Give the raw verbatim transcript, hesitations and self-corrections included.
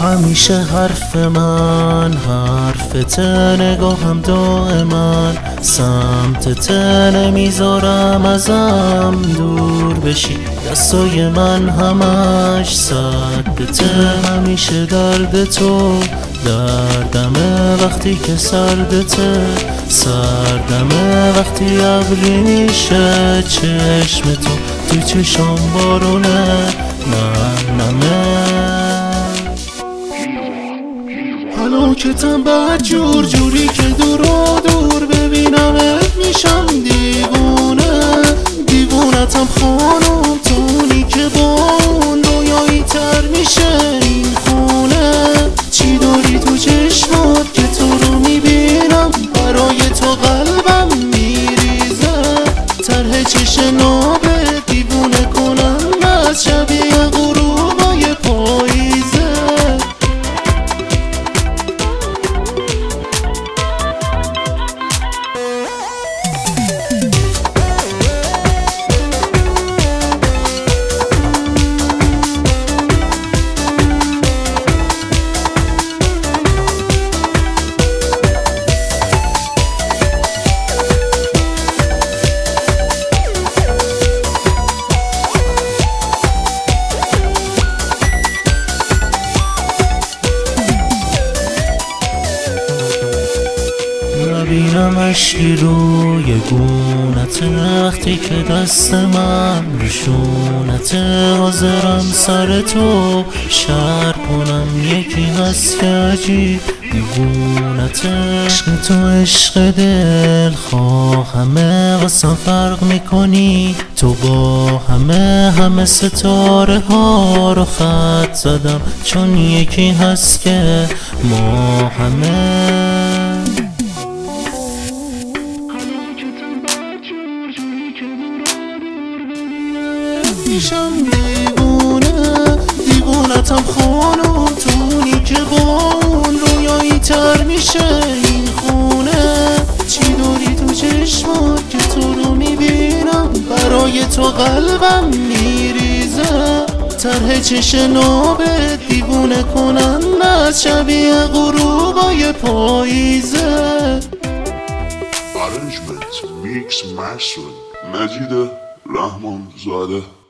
همیشه حرف من حرفت، نگاهم دائما سمتت، نمیذارم ازم دور بشی. دستای من همش سدته، همیشه درد تو دردمه وقتی که سردته، سردمه وقتی ابری میشه چشم تو توی چشم بارونه نمه. هلاکتم بد جور جوری که دور و دور ببینمت میشم دیوونه، دیوونتم خانم تونی که با اون رویایی تر میشه این خونه. چی داری تو چشمات که تو رو میبینم برای تو قلبم میریزه، طرح چش نابه دیوونه کنم از شبیه غروبای پاییزه. نبینم اشکی روی گونته وقتی که دست من روشونته، حاضرم سر تو شر کنم یکی هست که عجیب دیوونته. عشق تو عشق دل خواه همه واسم فرق میکنی تو با همه، همه ستاره ها رو خط زدم چون یکی هست که ما همه. میشم دیوونه، دیوونتم خانم تونی که با اون رویایی تر میشه این خونه. چی داری تو چشمات که تو رو میبینم برای تو قلبم میریزه، طرح چش نابه دیوونه کنن از شبیه غروبای پاییزه. Arrangement Mix Master مجید رحمان زاده.